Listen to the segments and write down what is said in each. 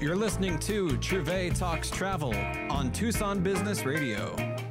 You're listening to Treve Talks Travel on Tucson Business Radio.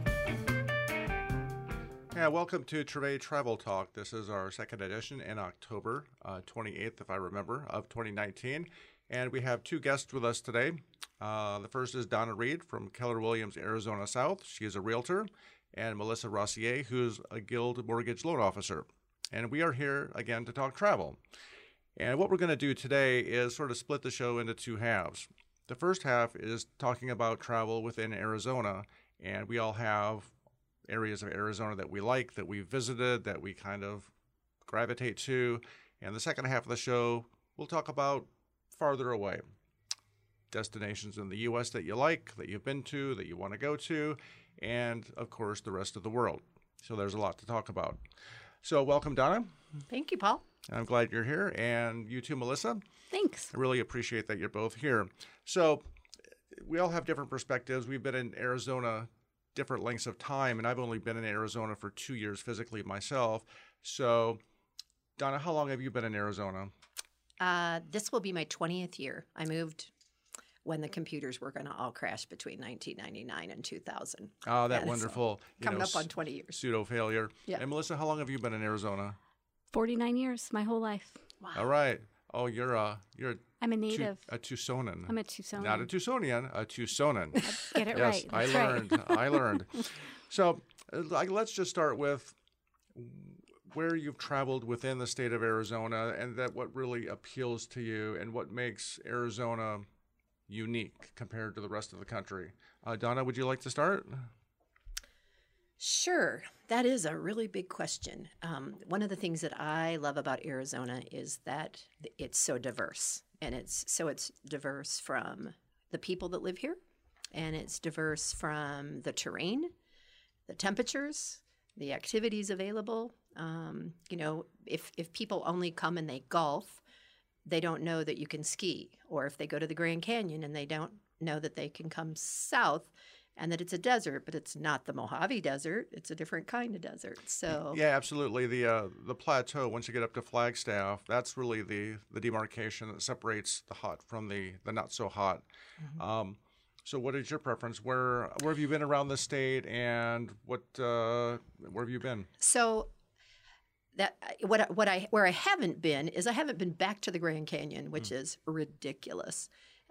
Yeah, welcome to Treve Travel Talk. This is our second edition in October 28th, if I remember, of 2019. And we have two guests with us today. The first is Donna Reed from Keller Williams, Arizona South. She is a realtor. And Melissa Rossier, who's a Guild mortgage loan officer. And we are here again to talk travel. And what we're going to do today is sort of split the show into two halves. The first half is talking about travel within Arizona, and we all have areas of Arizona that we like, that we visited, that we kind of gravitate to. And the second half of the show, we'll talk about farther away. Destinations in the U.S. that you like, that you've been to, that you want to go to, and, of course, the rest of the world. So there's a lot to talk about. So welcome, Donna. Thank you, Paul. I'm glad you're here, and you too, Melissa. Thanks. I really appreciate that you're both here. So we all have different perspectives. We've been in Arizona different lengths of time, and I've only been in Arizona for 2 years physically myself. So, Donna, how long have you been in Arizona? This will be my 20th year. I moved when the computers were going to all crash between 1999 and 2000. Oh, that's wonderful. Coming up on 20 years. Pseudo-failure. Yeah. And Melissa, how long have you been in Arizona? 49 years, my whole life. Wow. All right. Oh, I'm a native. A Tucsonan. I'm a Tucsonian. Not a Tucsonian, a Tucsonan. Get it Yes, right. I That's learned. I learned. So let's just start with where you've traveled within the state of Arizona and that what really appeals to you and what makes Arizona unique compared to the rest of the country. Donna, would you like to start? Sure. That is a really big question. One of the things that I love about Arizona is that it's so diverse. And it's diverse from the people that live here, and it's diverse from the terrain, the temperatures, the activities available. If people only come and they golf, they don't know that you can ski. Or if they go to the Grand Canyon and they don't know that they can come south and that it's a desert, but it's not the Mojave Desert. It's a different kind of desert. So yeah, absolutely. The plateau, once you get up to Flagstaff, that's really the demarcation that separates the hot from the not so hot. Mm-hmm. So what is your preference? Where have you been around the state, and where have you been? So where I haven't been is I haven't been back to the Grand Canyon, which is ridiculous.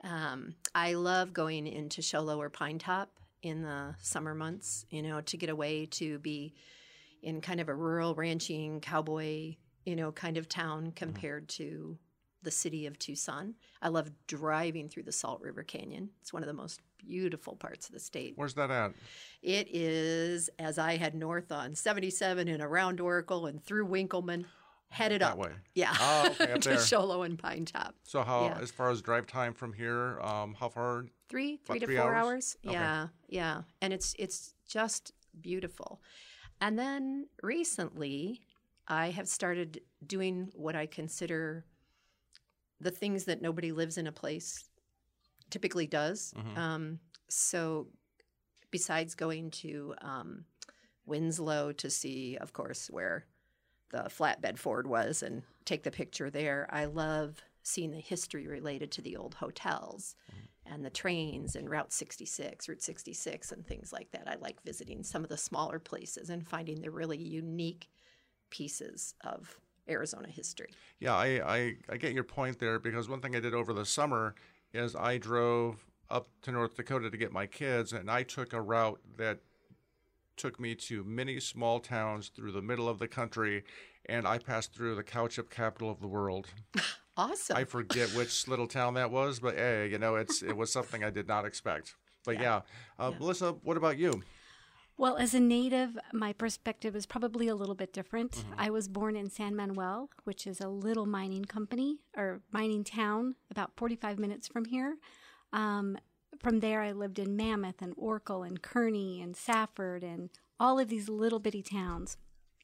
I love going into Show Low or Pine Top in the summer months, to get away, to be in kind of a rural ranching cowboy, kind of town compared to the city of Tucson. I love driving through the Salt River Canyon. It's one of the most beautiful parts of the state. Where's that at? It is as I head north on 77 and around Oracle and through Winkleman. Headed that up. way. Yeah. Oh, okay, up to there. Show Low and Pine Top. So as far as drive time from here, how far? Three About to 3 4 hours? hours. Okay. Yeah. And it's just beautiful. And then recently, I have started doing what I consider the things that nobody lives in a place typically does. Mm-hmm. So besides going to Winslow to see, of course, where the flatbed Ford was and take the picture there, I love seeing the history related to the old hotels and the trains and Route 66 and things like that. I like visiting some of the smaller places and finding the really unique pieces of Arizona history. Yeah, I get your point there, because one thing I did over the summer is I drove up to North Dakota to get my kids, and I took a route that took me to many small towns through the middle of the country, and I passed through the cow chip capital of the world. Awesome. I forget which little town that was, but hey, it was something I did not expect. But yeah. Melissa, what about you? Well, as a native, my perspective is probably a little bit different. Mm-hmm. I was born in San Manuel, which is a little mining company or mining town about 45 minutes from here. From there, I lived in Mammoth and Oracle and Kearney and Safford and all of these little bitty towns.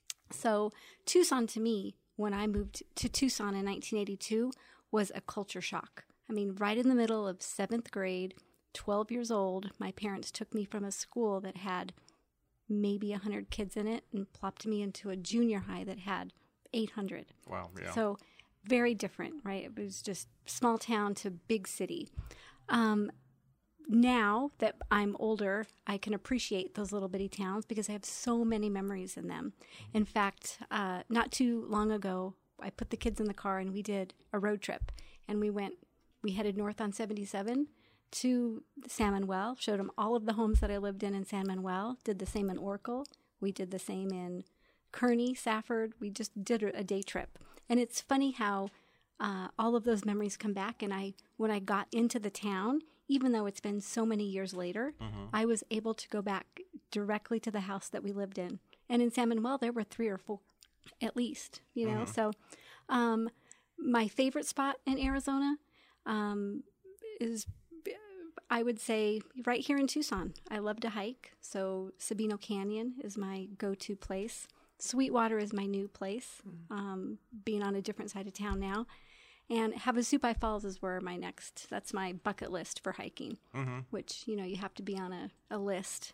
So Tucson, to me, when I moved to Tucson in 1982, was a culture shock. I mean, right in the middle of 7th grade, 12 years old, my parents took me from a school that had maybe 100 kids in it and plopped me into a junior high that had 800. Wow, yeah. So very different, right? It was just small town to big city. Now that I'm older, I can appreciate those little bitty towns because I have so many memories in them. In fact, not too long ago, I put the kids in the car and we did a road trip. And we headed north on 77 to San Manuel, showed them all of the homes that I lived in San Manuel, did the same in Oracle. We did the same in Kearney, Safford. We just did a day trip. And it's funny how all of those memories come back. And when I got into the town, even though it's been so many years later, I was able to go back directly to the house that we lived in. And in San Manuel, there were 3 or 4 at least, you know. So my favorite spot in Arizona is, I would say, right here in Tucson. I love to hike. So Sabino Canyon is my go-to place. Sweetwater is my new place, being on a different side of town now. And Havasupai Falls is where that's my bucket list for hiking, which, you know, you have to be on a list.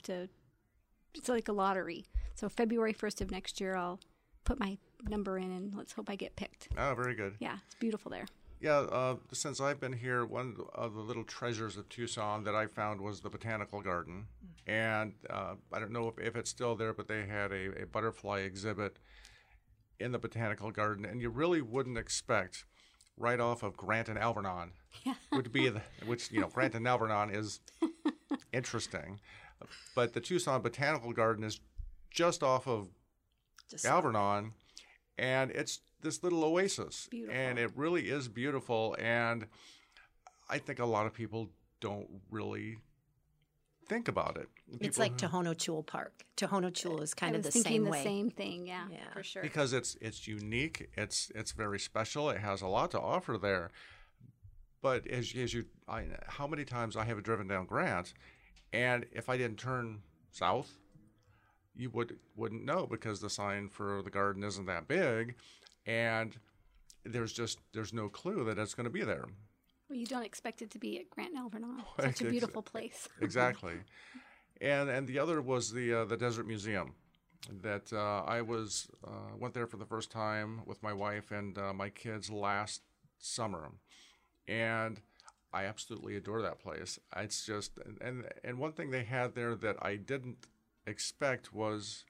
It's like a lottery. So February 1st of next year, I'll put my number in and let's hope I get picked. Oh, very good. Yeah, it's beautiful there. Yeah, since I've been here, one of the little treasures of Tucson that I found was the Botanical Garden. And I don't know if it's still there, but they had a butterfly exhibit in the Botanical Garden. And you really wouldn't expect right off of Grant and Alvernon, Grant and Alvernon is interesting. But the Tucson Botanical Garden is just off of Alvernon, and it's this little oasis. Beautiful. And it really is beautiful. And I think a lot of people don't really think about it. It's like Tohono Chul Park. Tohono Chul is kind of the same way. I was thinking the same thing, yeah, for sure. Because it's unique, it's very special. It has a lot to offer there. But how many times I have driven down Grant, and if I didn't turn south, you wouldn't know because the sign for the garden isn't that big, and there's no clue that it's going to be there. Well, you don't expect it to be at Grant and Alvernon. Such a beautiful place. Exactly. And the other was the Desert Museum that I went there for the first time with my wife and my kids last summer. And I absolutely adore that place. It's just, and one thing they had there that I didn't expect was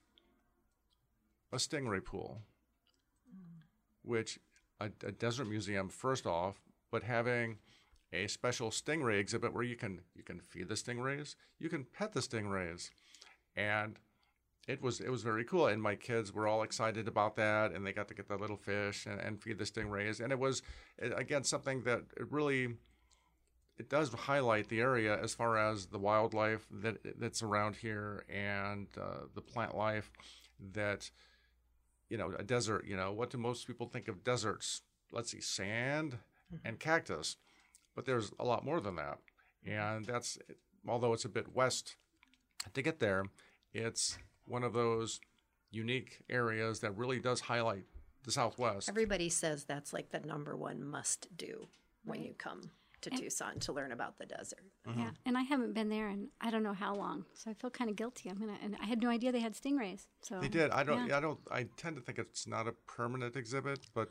a stingray pool, which a desert museum, first off, but having a special stingray exhibit where you can feed the stingrays, you can pet the stingrays, and it was very cool. And my kids were all excited about that, and they got to get the little fish and feed the stingrays. And it was again something that it does highlight the area as far as the wildlife that's around here and the plant life that, you know, a desert. You know, what do most people think of deserts? Let's see, sand and cactus, but there's a lot more than that. And that's, although it's a bit west to get there, it's one of those unique areas that really does highlight the Southwest. Everybody says that's like the number one must do when you come to Tucson to learn about the desert. Yeah, and I haven't been there in I don't know how long, so I feel kind of guilty. And I had no idea they had stingrays. So they did. I tend to think it's not a permanent exhibit, but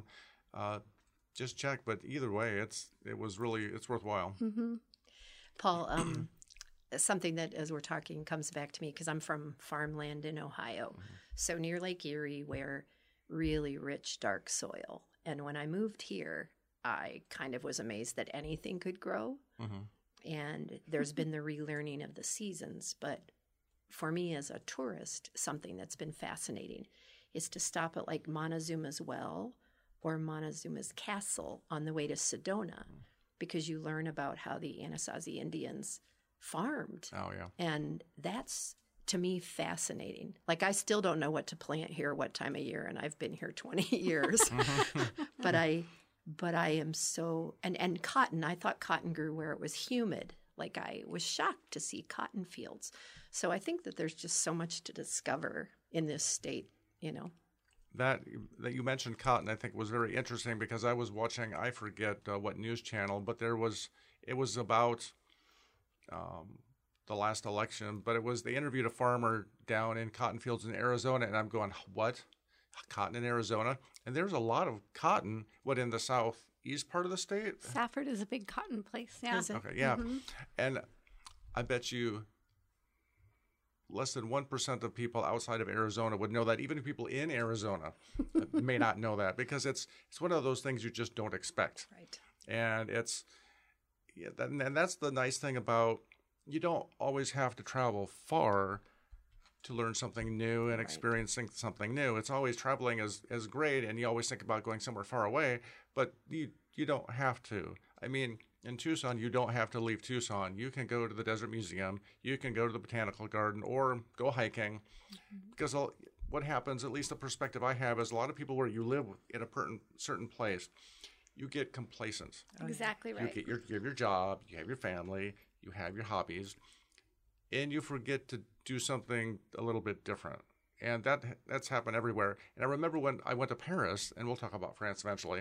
just check. But either way, it's worthwhile. Mm-hmm. Paul, something that as we're talking comes back to me because I'm from farmland in Ohio, so near Lake Erie, where really rich dark soil. And when I moved here, I kind of was amazed that anything could grow. And there's been the relearning of the seasons. But for me as a tourist, something that's been fascinating is to stop at like Montezuma's Well or Montezuma's Castle on the way to Sedona, because you learn about how the Anasazi Indians farmed. Oh, yeah. And that's, to me, fascinating. Like, I still don't know what to plant here, what time of year, and I've been here 20 years. But I am so, and cotton, I thought cotton grew where it was humid. Like, I was shocked to see cotton fields. So I think that there's just so much to discover in this state, you know. That you mentioned cotton, I think, was very interesting because I was watching, I forget what news channel, but it was about the last election, but they interviewed a farmer down in cotton fields in Arizona, and I'm going, what? cotton in Arizona, and there's a lot of cotton, in the southeast part of the state? Safford is a big cotton place. Yeah. Is it? Okay, yeah. And I bet you less than 1% of people outside of Arizona would know that. Even people in Arizona may not know that, because it's one of those things you just don't expect. Right. And and that's the nice thing about, you don't always have to travel far to learn something new and experiencing something new. It's always traveling is great, and you always think about going somewhere far away, but you don't have to. I mean, in Tucson, you don't have to leave Tucson. You can go to the Desert Museum, you can go to the Botanical Garden, or go hiking. Because what happens, at least the perspective I have, is a lot of people, where you live in a certain place, you get complacent. Exactly right. You have your job, you have your family, you have your hobbies, and you forget to do something a little bit different. And that's happened everywhere. And I remember when I went to Paris, and we'll talk about France eventually,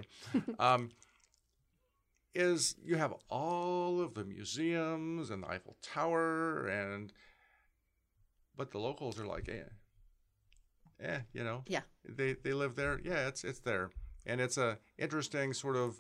is you have all of the museums and the Eiffel Tower, but the locals are like, you know, Yeah. They live there. Yeah, it's there. And it's a interesting sort of,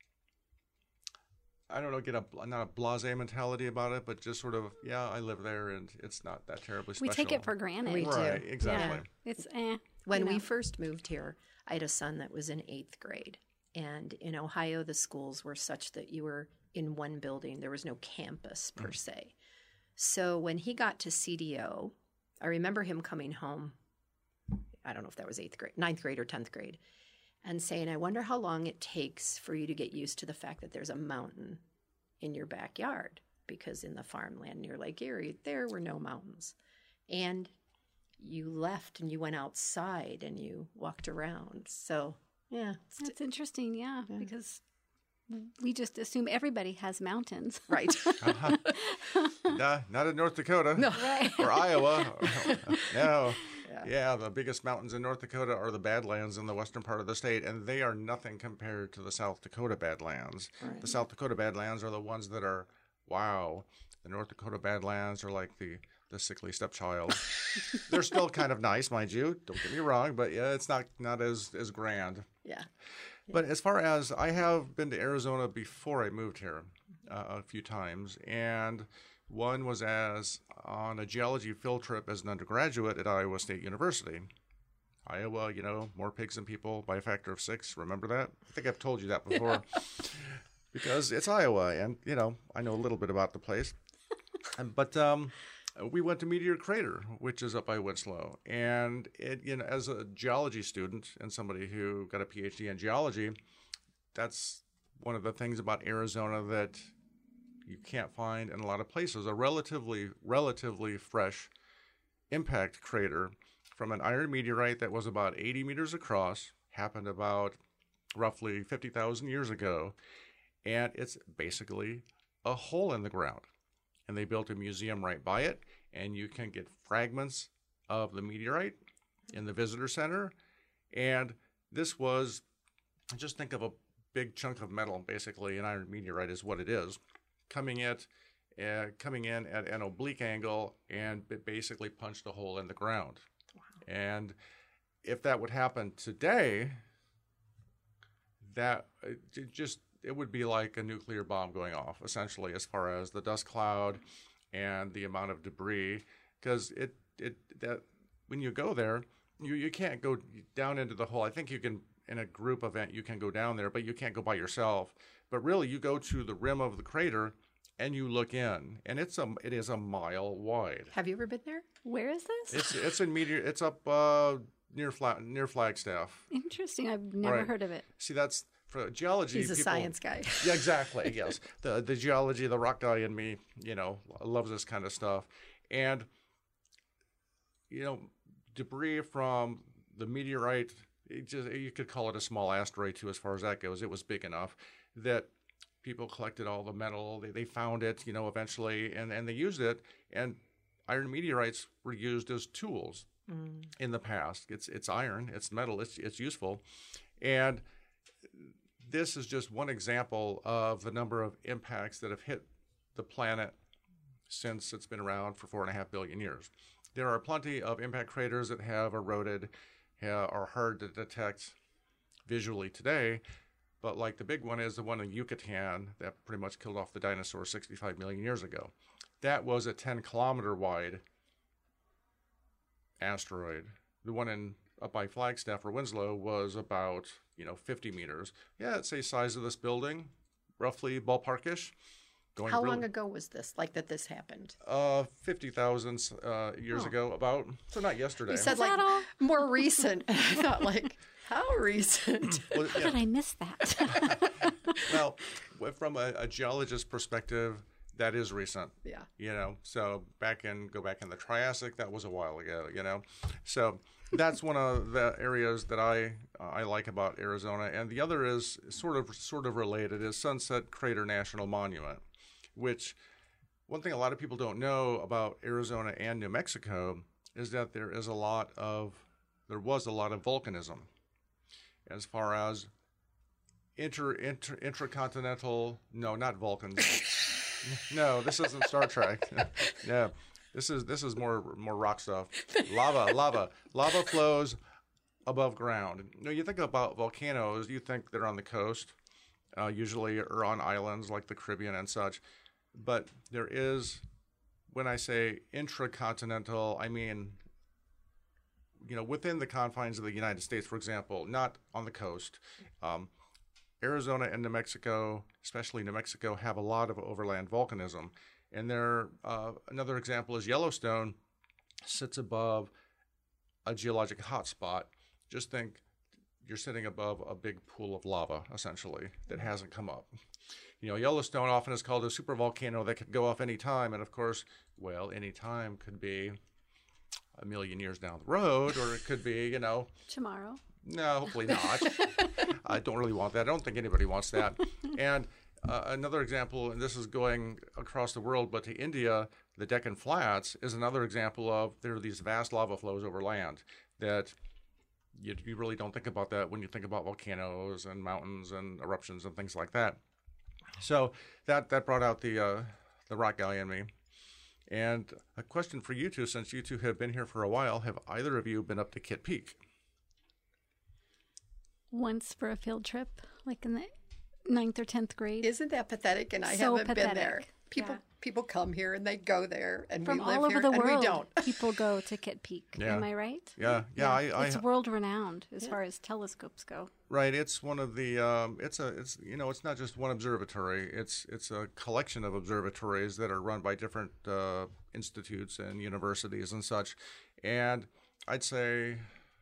I don't know, not a blasé mentality about it, but just sort of, yeah, I live there, and it's not that terribly special. We take it for granted. We do. Right, exactly. Yeah. It's When you we know. first moved here, I had a son that was in 8th grade. And in Ohio, the schools were such that you were in one building. There was no campus per se. So when he got to CDO, I remember him coming home, I don't know if that was 9th grade or 10th grade, and saying, I wonder how long it takes for you to get used to the fact that there's a mountain in your backyard. Because in the farmland near Lake Erie, there were no mountains. And you left and you went outside and you walked around. So, yeah. That's interesting, yeah, because we just assume everybody has mountains. Right. Not in North Dakota. No. Right. Or Iowa. No. Yeah, the biggest mountains in North Dakota are the Badlands in the western part of the state, and they are nothing compared to the South Dakota Badlands. Right. The South Dakota Badlands are the ones that are, wow. The North Dakota Badlands are like the sickly stepchild. They're still kind of nice, mind you. Don't get me wrong, but yeah, it's not as grand. Yeah. But as far as, I have been to Arizona before I moved here a few times, and one was on a geology field trip as an undergraduate at Iowa State University. Iowa, more pigs than people by a factor of 6. Remember that? I think I've told you that before. Because it's Iowa, and, I know a little bit about the place. But we went to Meteor Crater, which is up by Winslow. And, as a geology student and somebody who got a PhD in geology, that's one of the things about Arizona that you can't find in a lot of places. A relatively fresh impact crater from an iron meteorite that was about 80 meters across, happened about roughly 50,000 years ago, and it's basically a hole in the ground. And they built a museum right by it, and you can get fragments of the meteorite in the visitor center. And this was, just think of a big chunk of metal, basically an iron meteorite is what it is, coming in at an oblique angle, and it basically punched a hole in the ground. Wow. And if that would happen today, it would be like a nuclear bomb going off, essentially, as far as the dust cloud and the amount of debris. Because when you go there, you can't go down into the hole. I think you can, in a group event, you can go down there, but you can't go by yourself. But really, you go to the rim of the crater and you look in, and it is a mile wide. Have you ever been there? Where is this? It's in It's up near Flagstaff. Interesting. I've never heard of it. See, that's for geology. He's a science guy. Yeah, exactly. Yes, the geology, the rock guy in me, loves this kind of stuff, and debris from the meteorite. You could call it a small asteroid too, as far as that goes. It was big enough that people collected all the metal. They found it, eventually, and they used it. And iron meteorites were used as tools in the past. It's iron, it's metal, it's useful. And this is just one example of the number of impacts that have hit the planet since it's been around for 4.5 billion years. There are plenty of impact craters that have eroded, are hard to detect visually today. But like the big one is the one in Yucatan that pretty much killed off the dinosaurs 65 million years ago. That was a 10-kilometer wide asteroid. The one up by Flagstaff or Winslow was about 50 meters. Yeah, it's a size of this building, roughly ballparkish. How long ago was this? Like that this happened? 50,000 years ago, about. So not yesterday. You said like more recent. I thought like, how recent? Well, How did I miss that? Well, from a geologist perspective, that is recent. Yeah. So go back in the Triassic, that was a while ago, So that's one of the areas that I like about Arizona. And the other is sort of related, is Sunset Crater National Monument, which one thing a lot of people don't know about Arizona and New Mexico is that there was a lot of volcanism as far as intracontinental, no, not Vulcans. No, this isn't Star Trek. No, this is more rock stuff. Lava flows above ground. You think about volcanoes, you think they're on the coast, usually, or on islands like the Caribbean and such. But there is, when I say intracontinental, I mean, within the confines of the United States, for example, not on the coast. Arizona and New Mexico, especially New Mexico, have a lot of overland volcanism. And another example is Yellowstone sits above a geologic hotspot. Just think you're sitting above a big pool of lava, essentially, that hasn't come up. Yellowstone often is called a supervolcano that could go off any time. And of course, any time could be a million years down the road, or it could be, Tomorrow. No, hopefully not. I don't really want that. I don't think anybody wants that. And another example, and this is going across the world, but to India, the Deccan Flats is another example of there are these vast lava flows over land that you really don't think about that when you think about volcanoes and mountains and eruptions and things like that. So that brought out the rock guy in me. And a question for you two, since you two have been here for a while, have either of you been up to Kitt Peak? Once for a field trip, like in the 9th or 10th grade. Isn't that pathetic? And I So haven't been there. pathetic. People come here and they go there, and From we live all over here the and world, we don't. people go to Kitt Peak. Yeah. Am I right? Yeah. It's world renowned as far as telescopes go. Right. It's one of the. It's not just one observatory. It's a collection of observatories that are run by different institutes and universities and such. And I'd say,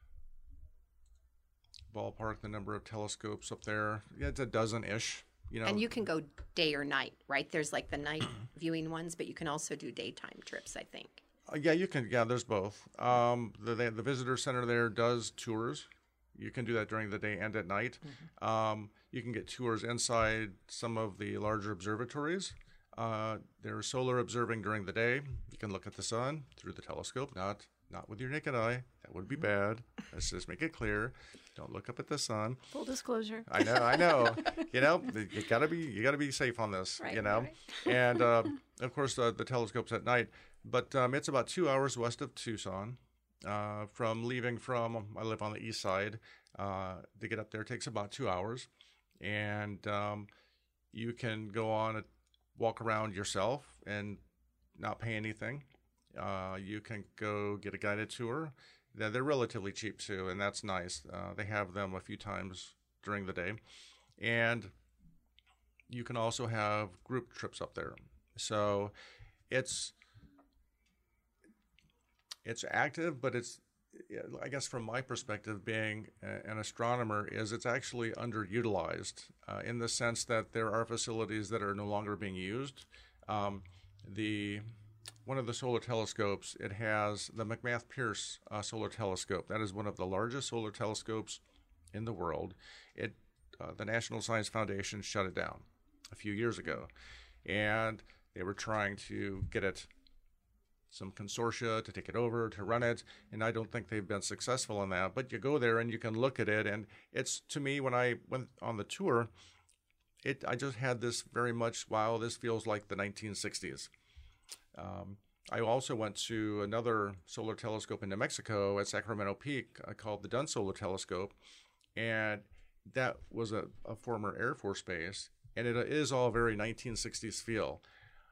ballpark, the number of telescopes up there, it's a dozen-ish. And you can go day or night, right? There's like the night viewing ones, but you can also do daytime trips, I think. Yeah, you can. Yeah, there's both. The visitor center there does tours. You can do that during the day and at night. Mm-hmm. You can get tours inside some of the larger observatories. There's solar observing during the day. You can look at the sun through the telescope, not with your naked eye. That would be bad. Let's just make it clear. Don't look up at the sun. Full disclosure. I know. You gotta be safe on this. Right, Right. And of course the telescopes at night. But it's about 2 hours west of Tucson. I live on the east side. To get up there takes about 2 hours, and you can go on a walk around yourself and not pay anything. You can go get a guided tour. They're relatively cheap too, and that's nice. They have them a few times during the day. And you can also have group trips up there. So it's active, but I guess from my perspective, being an astronomer, it's actually underutilized in the sense that there are facilities that are no longer being used. One of the solar telescopes, it has the McMath Pierce solar telescope. That is one of the largest solar telescopes in the world. The National Science Foundation shut it down a few years ago, and they were trying to get some consortia to take it over, to run it, and I don't think they've been successful in that. But you go there and you can look at it, and it's, to me, when I went on the tour, I just had this very much, wow, this feels like the 1960s. I also went to another solar telescope in New Mexico at Sacramento Peak called the Dunn Solar Telescope, and that was a former Air Force base, and it is all very 1960s feel.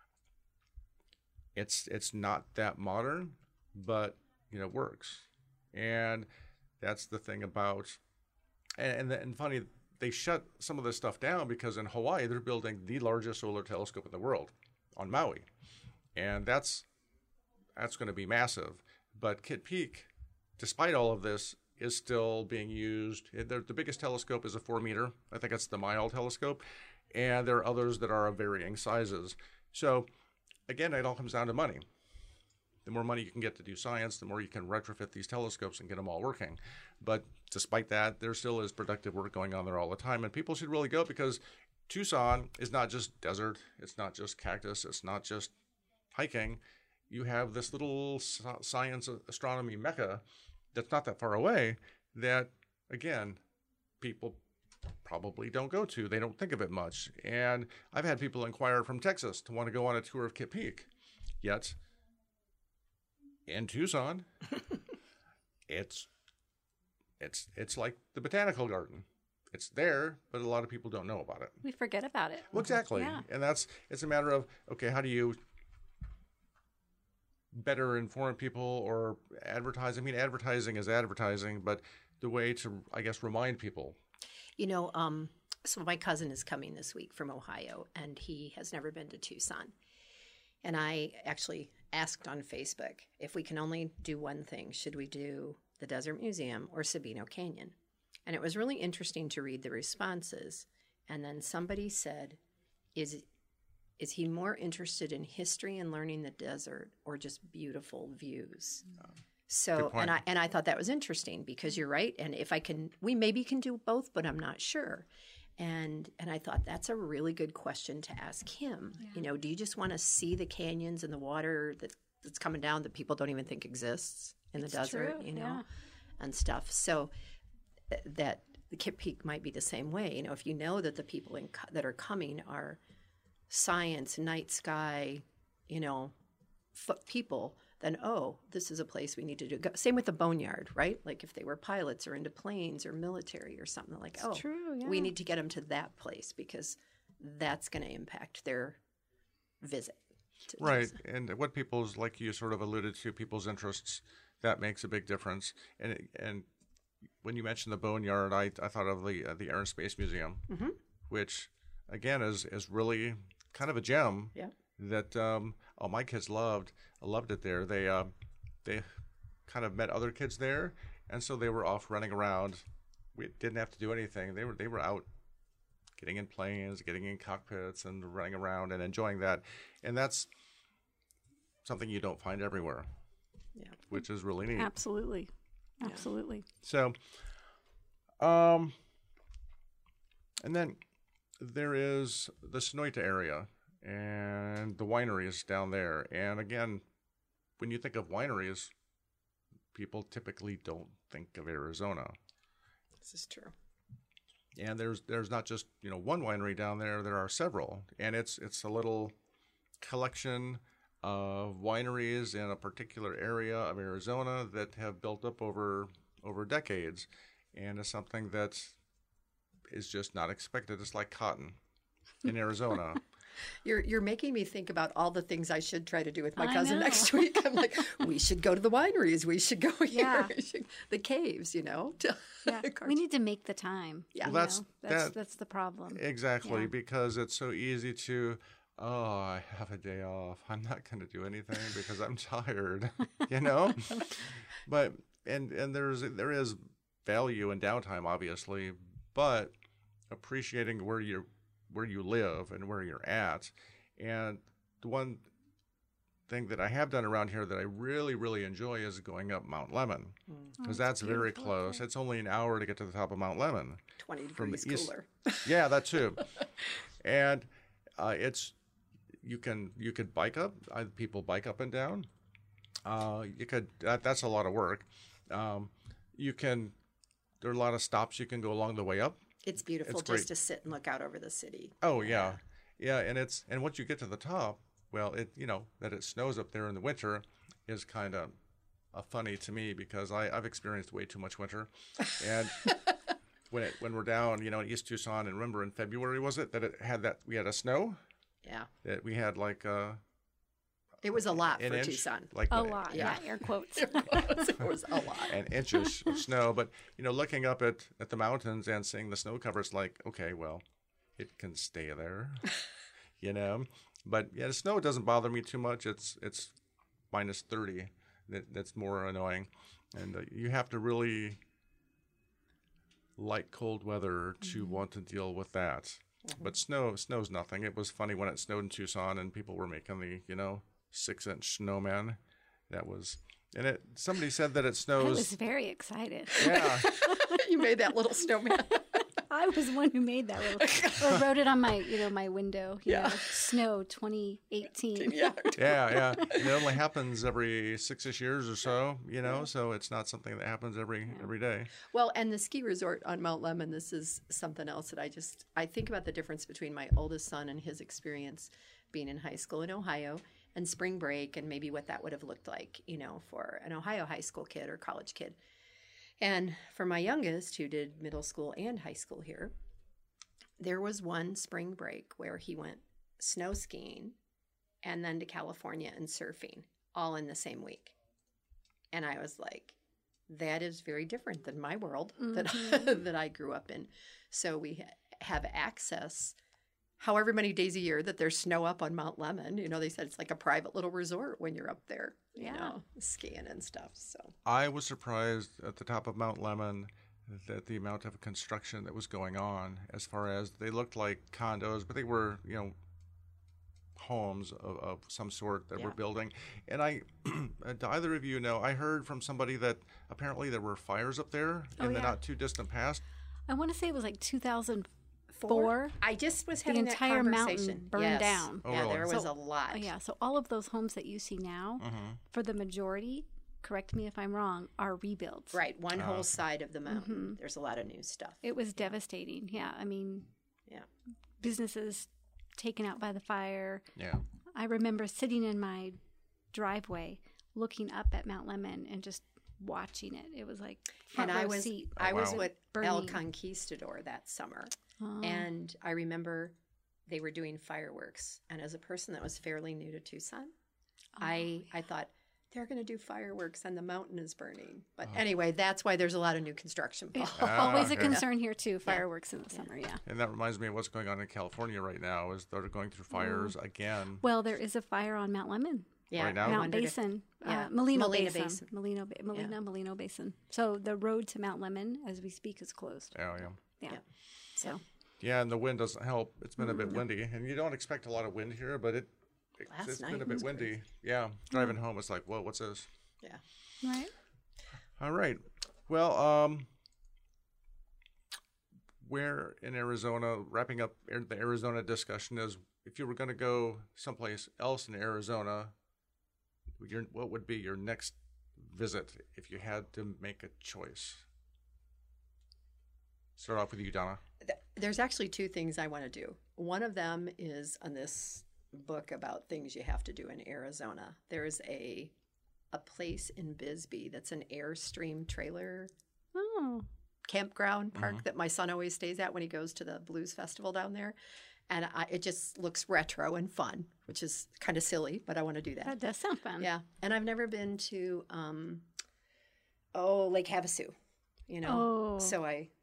It's not that modern, but works, and that's the thing about. And funny, they shut some of this stuff down because in Hawaii they're building the largest solar telescope in the world on Maui, and that's going to be massive. But Kitt Peak, despite all of this, is still being used. The biggest telescope is a 4-meter. I think it's the Mile telescope, and there are others that are of varying sizes. So again, it all comes down to money. The more money you can get to do science, the more you can retrofit these telescopes and get them all working. But despite that, there still is productive work going on there all the time. And people should really go, because Tucson is not just desert. It's not just cactus. It's not just hiking. You have this little science astronomy mecca that's not that far away that, again, people probably don't go to. They don't think of it much. And I've had people inquire from Texas to want to go on a tour of Kitt Peak. Yet in Tucson, it's like the botanical garden. It's there, but a lot of people don't know about it. We forget about it. Well, exactly. Yeah. And it's a matter of, okay, how do you better inform people or advertise? I mean, advertising is advertising, but the way to, I guess, remind people. So my cousin is coming this week from Ohio, and he has never been to Tucson. And I actually asked on Facebook, if we can only do one thing, should we do the Desert Museum or Sabino Canyon? And it was really interesting to read the responses. And then somebody said, is he more interested in history and learning the desert, or just beautiful views? So, and I thought that was interesting, because you're right. And if we maybe can do both, but I'm not sure. And I thought that's a really good question to ask him. Yeah. Do you just want to see the canyons and the water that's coming down that people don't even think exists in the desert, true. And stuff. So that the Kitt Peak might be the same way. If you know that the people that are coming are science, night sky, people, then, this is a place we need to do. Same with the Boneyard, right? Like if they were pilots or into planes or military or something, like, true, yeah. We need to get them to that place, because that's going to impact their visit. Right. And what people's, like you sort of alluded to, people's interests, that makes a big difference. And when you mentioned the Boneyard, I thought of the Air and Space Museum, mm-hmm. which, again, is really kind of a gem. Yeah. That my kids loved it there. They kind of met other kids there, and so they were off running around. We didn't have to do anything. They were out getting in planes, getting in cockpits, and running around and enjoying that. And that's something you don't find everywhere. Yeah, which is really neat. Absolutely. So, and then there is the Sonoyta area and the wineries down there. And again, when you think of wineries, people typically don't think of Arizona. This is true. And there's not just one winery down there. There are several, and it's a little collection of wineries in a particular area of Arizona that have built up over decades, and it's something that is just not expected. It's like cotton in Arizona. You're making me think about all the things I should try to do with my cousin next week. I'm like, we should go to the wineries. We should go here. Yeah. The caves, Yeah. We need to make the time. Yeah. Well, that's the problem. Exactly, because it's so easy to, I have a day off. I'm not going to do anything because I'm tired, But and there is value in downtime, obviously, but appreciating where you live and where you're at. And the one thing that I have done around here that I really, really enjoy is going up Mount Lemmon, because that's very close. Okay. It's only an hour to get to the top of Mount Lemmon. 20 degrees cooler. Yeah, that too. And you could bike up. People bike up and down. You could. That's a lot of work. There are a lot of stops you can go along the way up. It's beautiful just to sit and look out over the city. Oh yeah. And once you get to the top, well, that it snows up there in the winter is kind of funny to me because I've experienced way too much winter. And when we're down, in East Tucson, and remember in February, was it, we had a snow? Yeah. That we had like it was a lot for inch, Tucson. like A lot, yeah, air quotes. It was a lot. and inches of snow. But, looking up at the mountains and seeing the snow cover, it's like, okay, well, it can stay there, But, yeah, the snow doesn't bother me too much. It's minus 30. That's more annoying. And you have to really like cold weather to want to deal with that. Mm-hmm. But snow's nothing. It was funny when it snowed in Tucson and people were making the, 6-inch snowman. Somebody said that it snows. I was very excited. Yeah. You made that little snowman. I was the one who made that little, or wrote it on my, my window. Snow 2018. Yeah. Yeah. And it only happens every 6-ish years or so, so it's not something that happens every day. Well, and the ski resort on Mount Lemmon, this is something else that I think about the difference between my oldest son and his experience being in high school in Ohio and spring break and maybe what that would have looked like, for an Ohio high school kid or college kid. And for my youngest, who did middle school and high school here, there was one spring break where he went snow skiing and then to California and surfing all in the same week. And I was like, that is very different than my world that I grew up in. So we have access however many days a year that there's snow up on Mount Lemmon. They said it's like a private little resort when you're up there, skiing and stuff. So I was surprised at the top of Mount Lemmon that the amount of construction that was going on, as far as they looked like condos, but they were, homes of some sort that were building. And do either of you know, I heard from somebody that apparently there were fires up there in the not too distant past. I want to say it was like 2004. I just was having the entire that conversation. Mountain burned down. Oh, yeah, really? there was a lot. So all of those homes that you see now, for the majority, correct me if I'm wrong, are rebuilds. Right, one whole side of the mountain. There's a lot of new stuff. It was devastating. Yeah, I mean, businesses taken out by the fire. Yeah. I remember sitting in my driveway, looking up at Mount Lemmon and just watching it. It was like front row seat. I was with burning. El Conquistador that summer. And I remember they were doing fireworks. And as a person that was fairly new to Tucson, I thought, they're going to do fireworks and the mountain is burning. But anyway, that's why there's a lot of new construction. Always a concern here, too, fireworks in the summer, And that reminds me of what's going on in California right now, is they're going through fires again. Well, there is a fire on Mount Lemmon. Yeah, right now? Mount Basin, Molino Basin. Molino Basin. So the road to Mount Lemmon, as we speak, is closed. Yeah. So. Yeah, and the wind doesn't help. It's been a bit windy, and you don't expect a lot of wind here, but it's been a bit windy. Crazy. Yeah, driving home, it's like, whoa, what's this? Yeah. Right. All right. Well, where in Arizona, wrapping up the Arizona discussion, is if you were going to go someplace else in Arizona, what would be your next visit if you had to make a choice? Start off with you, Donna. There's actually two things I want to do. One of them is on this book about things you have to do in Arizona. There's a place in Bisbee that's an Airstream trailer campground park that my son always stays at when he goes to the blues festival down there. And it just looks retro and fun, which is kind of silly, but I want to do that. That does sound fun. Yeah. And I've never been to, Lake Havasu, So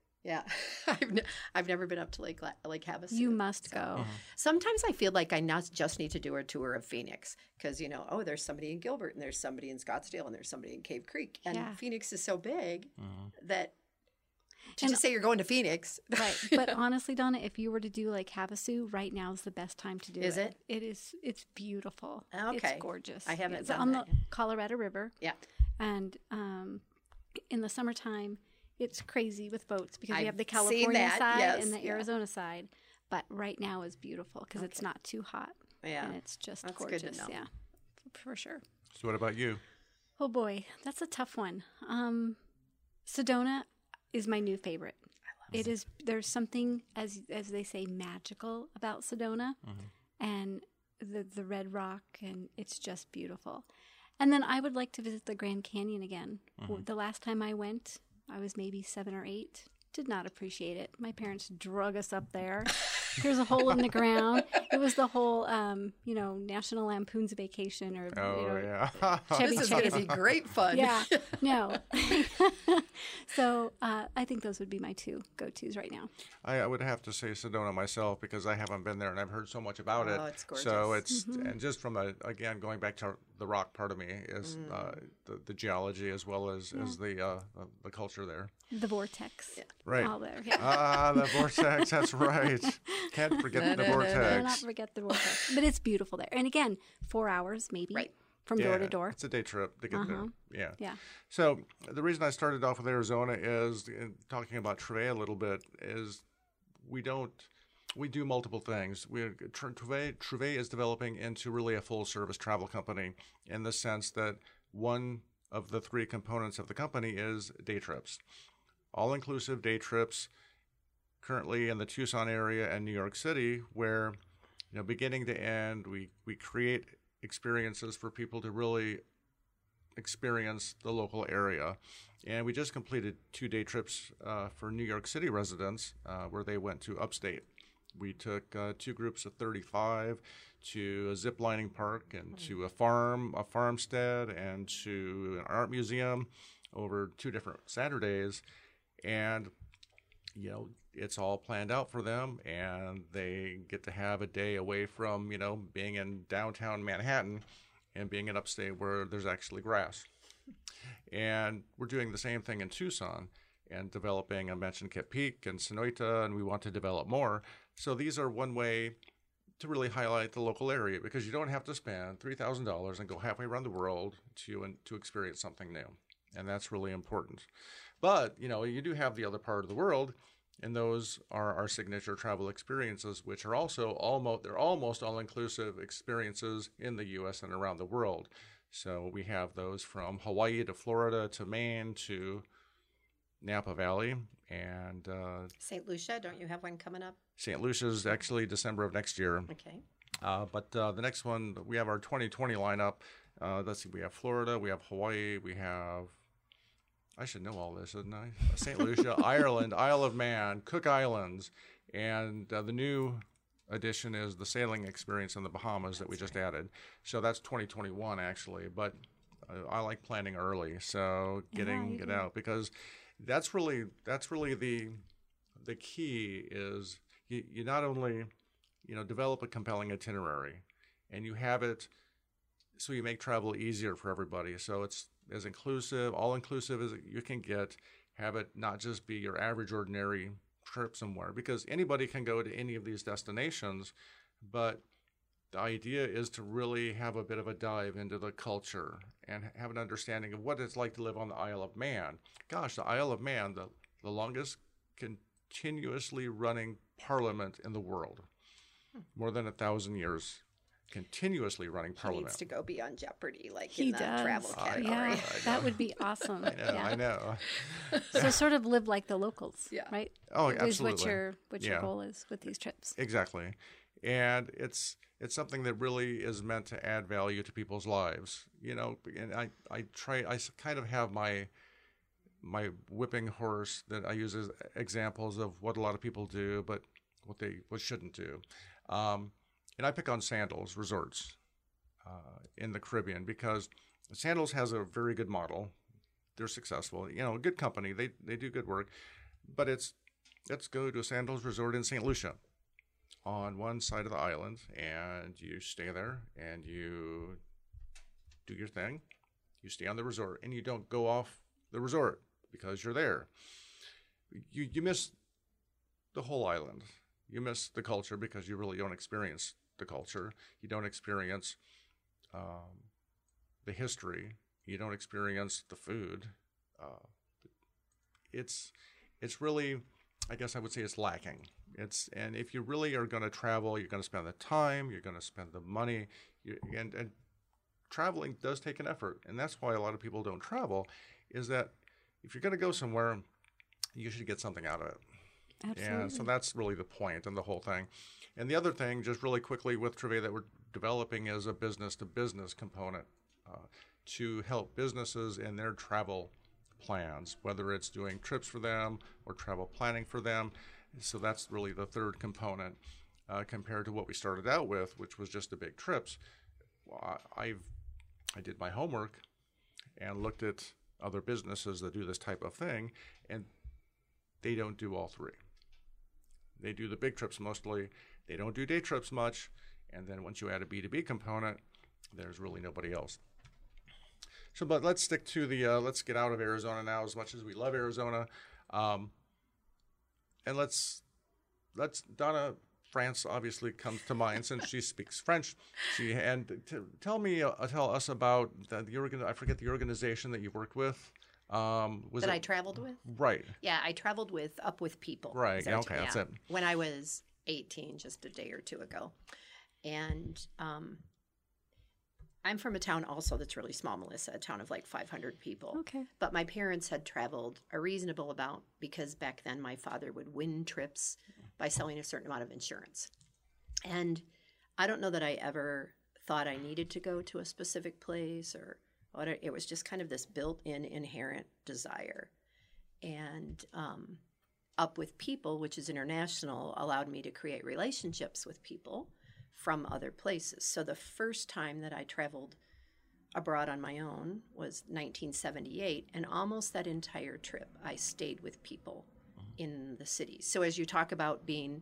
I've never been up to Lake Havasu. You must go. Sometimes I feel like I not just need to do a tour of Phoenix because, there's somebody in Gilbert and there's somebody in Scottsdale and there's somebody in Cave Creek. And Phoenix is so big that just say you're going to Phoenix. Right. But honestly, Donna, if you were to do Lake Havasu, right now is the best time to do it. Is it? It is. It's beautiful. Okay. It's gorgeous. I haven't It's done on that the Colorado River. Yeah. And in the summertime, it's crazy with boats because we have the I've seen California that, side yes, and the Arizona side. But right now is beautiful because it's not too hot. Yeah. And it's just That's gorgeous. good to know. Yeah, for sure. So what about you? Oh, boy. That's a tough one. Sedona is my new favorite. It is. There's something, as they say, magical about Sedona. And the Red Rock, and it's just beautiful. And then I would like to visit the Grand Canyon again. The last time I went, I was maybe 7 or 8. Did not appreciate it. My parents drug us up there. Here's a hole in the ground. It was the whole, National Lampoon's Vacation or Chevy This is going to be great fun. Yeah, no. So I think those would be my 2 go-tos right now. I would have to say Sedona myself because I haven't been there and I've heard so much about it. Oh, it's gorgeous. So it's and just from again going back to the rock part of me is the geology as well as the culture there. The vortex. Yeah. Right. All there. Yeah. The vortex. That's right. Can't forget the vortex. Cannot forget the vortex. But it's beautiful there. And again, 4 hours maybe from door to door. It's a day trip to get there. Yeah. Yeah. So the reason I started off with Arizona is talking about Treve a little bit is we do multiple things. Treve is developing into really a full-service travel company in the sense that one of the 3 components of the company is day trips. All-inclusive day trips currently in the Tucson area and New York City where, beginning to end, we create experiences for people to really experience the local area. And we just completed 2 day trips for New York City residents where they went to upstate. We took 2 groups of 35 to a zip lining park and to a farmstead and to an art museum over 2 different Saturdays. And, it's all planned out for them and they get to have a day away from, being in downtown Manhattan and being in upstate where there's actually grass. And we're doing the same thing in Tucson and developing, I mentioned Kitt Peak and Sonoita, and we want to develop more. So these are one way to really highlight the local area because you don't have to spend $3,000 and go halfway around the world to experience something new. And that's really important. But, you do have the other part of the world, and those are our signature travel experiences, which are also almost all-inclusive experiences in the U.S. and around the world. So we have those from Hawaii to Florida to Maine to Napa Valley and St. Lucia, don't you have one coming up? St. Lucia is actually December of next year. Okay. But the next one, we have our 2020 lineup. Let's see, we have Florida, we have Hawaii, we have, I should know all this, shouldn't I? St. Lucia, Ireland, Isle of Man, Cook Islands, and the new addition is the sailing experience in the Bahamas that we just added. So that's 2021 actually, but I like planning early, so getting it out because that's really the key is you not only develop a compelling itinerary and you have it so you make travel easier for everybody. So it's as all inclusive as you can get. Have it not just be your average ordinary trip somewhere because anybody can go to any of these destinations, but the idea is to really have a bit of a dive into the culture and have an understanding of what it's like to live on the Isle of Man. Gosh, the Isle of Man, the longest continuously running parliament in the world, more than 1,000 years. Continuously running parliament. He needs to go beyond Jeopardy, he in the does. travel category. Yeah, that would be awesome. I know. So sort of live like the locals, right? Oh, Is absolutely. what your goal is with these trips. Exactly. And it's something that really is meant to add value to people's lives. And I kind of have my whipping horse that I use as examples of what a lot of people do, but what shouldn't do. And I pick on Sandals Resorts in the Caribbean because Sandals has a very good model. They're successful. A good company. They do good work. But let's go to a Sandals Resort in St. Lucia on one side of the island, and you stay there, and you do your thing. You stay on the resort, and you don't go off the resort because you're there. You miss the whole island. You miss the culture because you really don't experience the culture. You don't experience the history. You don't experience the food. It's really, I guess I would say it's lacking. And if you really are going to travel, you're going to spend the time, you're going to spend the money, and traveling does take an effort. And that's why a lot of people don't travel, is that if you're going to go somewhere, you should get something out of it. Absolutely. And so that's really the point and the whole thing. And the other thing, just really quickly with Treve that we're developing is a business-to-business component to help businesses in their travel plans, whether it's doing trips for them or travel planning for them. So that's really the third component compared to what we started out with, which was just the big trips. Well, I did my homework and looked at other businesses that do this type of thing, and they don't do all three. They do the big trips mostly. They don't do day trips much. And then once you add a B2B component, there's really nobody else. So, but let's stick to the, let's get out of Arizona now as much as we love Arizona. And let's Donna, France obviously comes to mind since she speaks French. Tell us about I forget the organization that you worked with. I traveled with? Right. Yeah, I traveled with Up With People. Right. Yeah, okay, that's it. When I was 18, just a day or two ago. And I'm from a town also that's really small, Melissa, a town of like 500 people. Okay. But my parents had traveled a reasonable amount because back then my father would win trips by selling a certain amount of insurance. And I don't know that I ever thought I needed to go to a specific place or what. It was just kind of this built-in inherent desire. And Up With People, which is international, allowed me to create relationships with people from other places. So the first time that I traveled abroad on my own was 1978, and almost that entire trip I stayed with people in the cities. So as you talk about being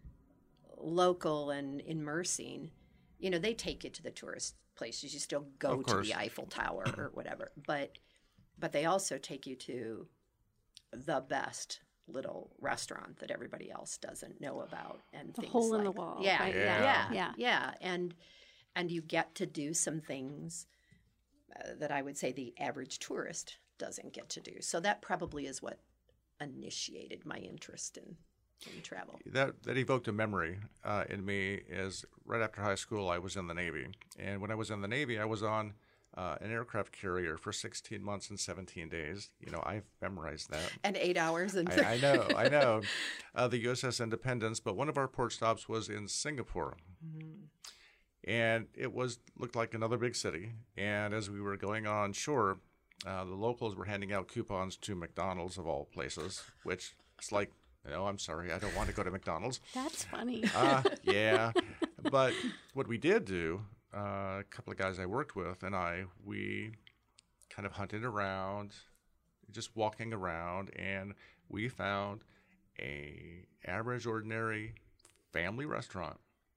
local and immersing, they take you to the tourist places. You still go to the Eiffel Tower or whatever, but they also take you to the best little restaurant that everybody else doesn't know about, and the things hole like, in the wall. Yeah, right? yeah. And you get to do some things that I would say the average tourist doesn't get to do. So that probably is what initiated my interest in travel. That evoked a memory in me. Is right after high school, I was in the Navy, and when I was in the Navy, I was on an aircraft carrier for 16 months and 17 days. I've memorized that. And 8 hours. I know. The USS Independence, but one of our port stops was in Singapore. Mm-hmm. And it looked like another big city. And as we were going on shore, the locals were handing out coupons to McDonald's of all places, which it's like, I'm sorry, I don't want to go to McDonald's. That's funny. Yeah. But what we did do, a couple of guys I worked with and we kind of hunted around, just walking around, and we found a average, ordinary family restaurant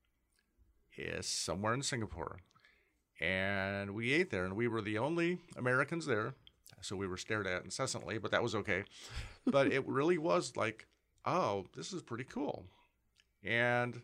is somewhere in Singapore. And we ate there, and we were the only Americans there, so we were stared at incessantly, but that was okay. But it really was like, oh, this is pretty cool. And,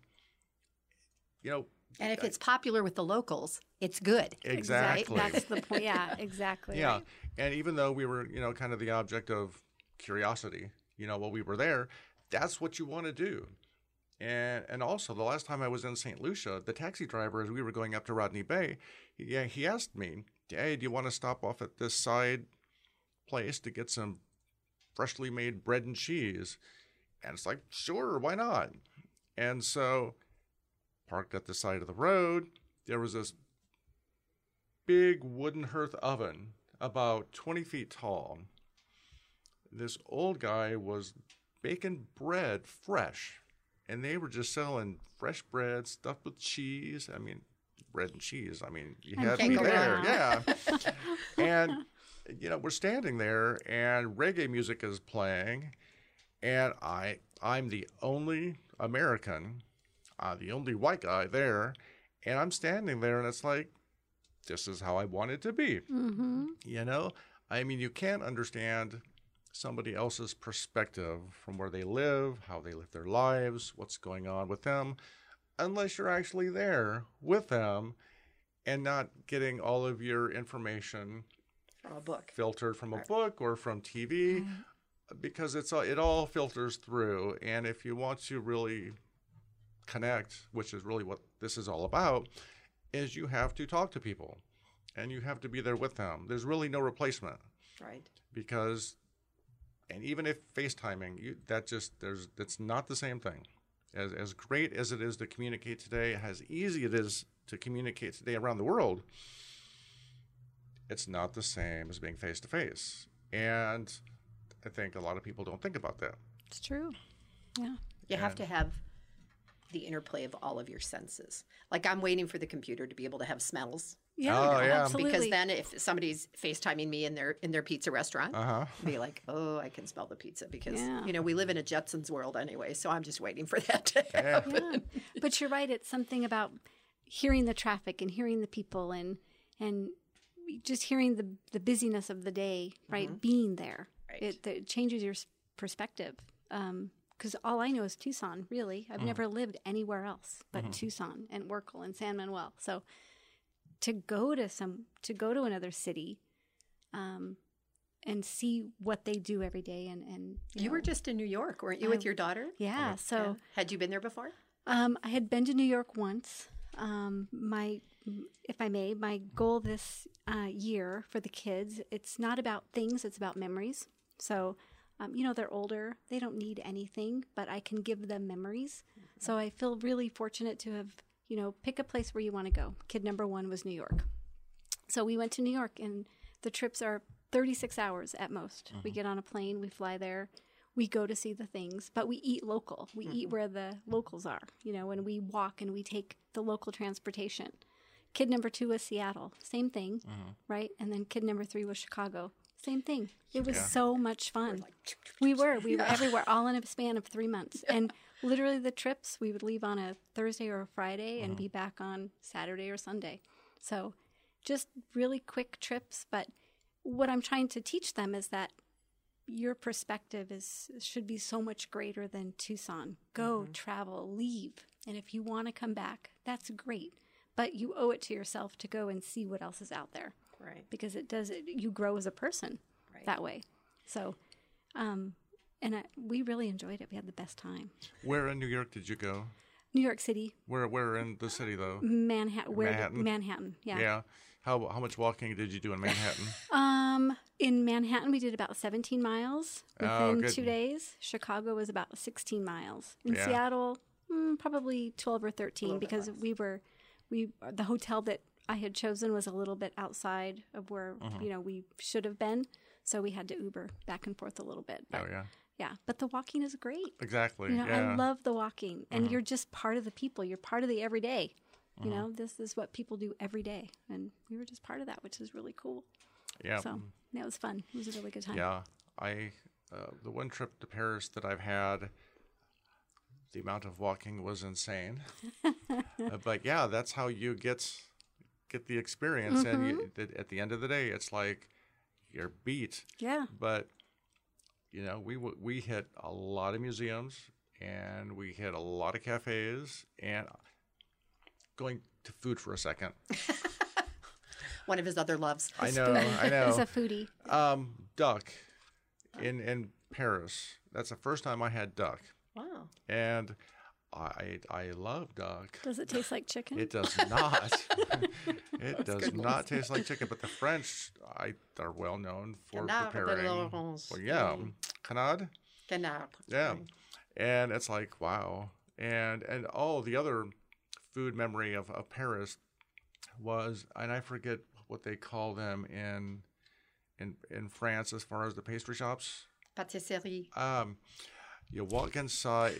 and if it's popular with the locals, it's good. Exactly. Right? That's the point. Yeah, exactly. Yeah. Right. And even though we were, kind of the object of curiosity, while we were there, that's what you want to do. And also, the last time I was in St. Lucia, the taxi driver, as we were going up to Rodney Bay, he asked me, hey, do you want to stop off at this side place to get some freshly made bread and cheese? And it's like, sure, why not? And so, parked at the side of the road, there was this big wooden hearth oven about 20 feet tall. This old guy was baking bread fresh, and they were just selling fresh bread stuffed with cheese. I mean, bread and cheese. I mean, you had to be there. Yeah. And, we're standing there, and reggae music is playing, and I'm the only American, the only white guy there, and I'm standing there, and it's like, this is how I want it to be. Mm-hmm. I mean, you can't understand somebody else's perspective from where they live, how they live their lives, what's going on with them, unless you're actually there with them and not getting all of your information from a book, filtered from a book or from TV, because it all filters through. And if you want to really connect, which is really what this is all about, is you have to talk to people and you have to be there with them. There's really no replacement. Right. Because, and even if FaceTiming, that's not the same thing. as great as it is to communicate today, as easy it is to communicate today around the world, it's not the same as being face to face. And I think a lot of people don't think about that. It's true. Yeah. You have to have the interplay of all of your senses. Like I'm waiting for the computer to be able to have smells. Yeah, Oh, yeah. absolutely. Because then if somebody's FaceTiming me in their pizza restaurant, Uh-huh. be like, oh, I can smell the pizza because, Yeah. we live in a Jetsons world anyway. So I'm just waiting for that to happen. Yeah. But you're right. It's something about hearing the traffic and hearing the people and just hearing the busyness of the day, right? Being there. Right. It changes your perspective. Because all I know is Tucson, really. I've never lived anywhere else but Tucson and Werkle and San Manuel. So to go to another city and see what they do every day and You were just in New York, weren't you, with your daughter? yeah. So Had you been there before? I had been to New York once. If I may, my goal this year for the kids, it's not about things, it's about memories. So, they're older, they don't need anything, but I can give them memories. So I feel really fortunate to have, pick a place where you want to go. Kid number 1 was New York. So we went to New York, and the trips are 36 hours at most. We get on a plane, we fly there. We go to see the things, but we eat local. We eat where the locals are, and we walk and we take the local transportation. Kid number 2 was Seattle, same thing, right? And then kid number 3 was Chicago, same thing. It was so much fun. We were everywhere, all in a span of 3 months. And literally the trips, we would leave on a Thursday or a Friday and be back on Saturday or Sunday. So just really quick trips. But what I'm trying to teach them is that your perspective should be so much greater than Tucson. Go, travel, leave. And if you want to come back, that's great. But you owe it to yourself to go and see what else is out there. Right. Because you grow as a person that way. So, we really enjoyed it. We had the best time. Where in New York did you go? New York City. Where in the city, though? Manhattan. Manhattan, yeah. Yeah. How much walking did you do in Manhattan? In Manhattan, we did about 17 miles within good. 2 days. Chicago was about 16 miles. In Yeah. Seattle, probably 12 or 13 because the hotel that I had chosen was a little bit outside of where, we should have been. So we had to Uber back and forth a little bit. But, Oh, yeah. Yeah, but the walking is great. Exactly. I love the walking. And you're just part of the people. You're part of the everyday. This is what people do every day. And we were just part of that, which is really cool. Yeah. So that was fun. It was a really good time. Yeah. The one trip to Paris that I've had, the amount of walking was insane. But yeah, that's how you get the experience. And at the end of the day, it's like you're beat. Yeah. But we hit a lot of museums and we hit a lot of cafes. And going to food for a second. One of his other loves. I know. He's a foodie. Duck in Paris. That's the first time I had duck. Wow. And I love duck. Does it taste like chicken? It does not. It does not taste like chicken. But the French are well known for preparing. Well, yeah, canard. Canard. Yeah, and it's like wow. And the other food memory of Paris was, and I forget what they call them in France as far as the pastry shops. Pâtisserie. You walk inside.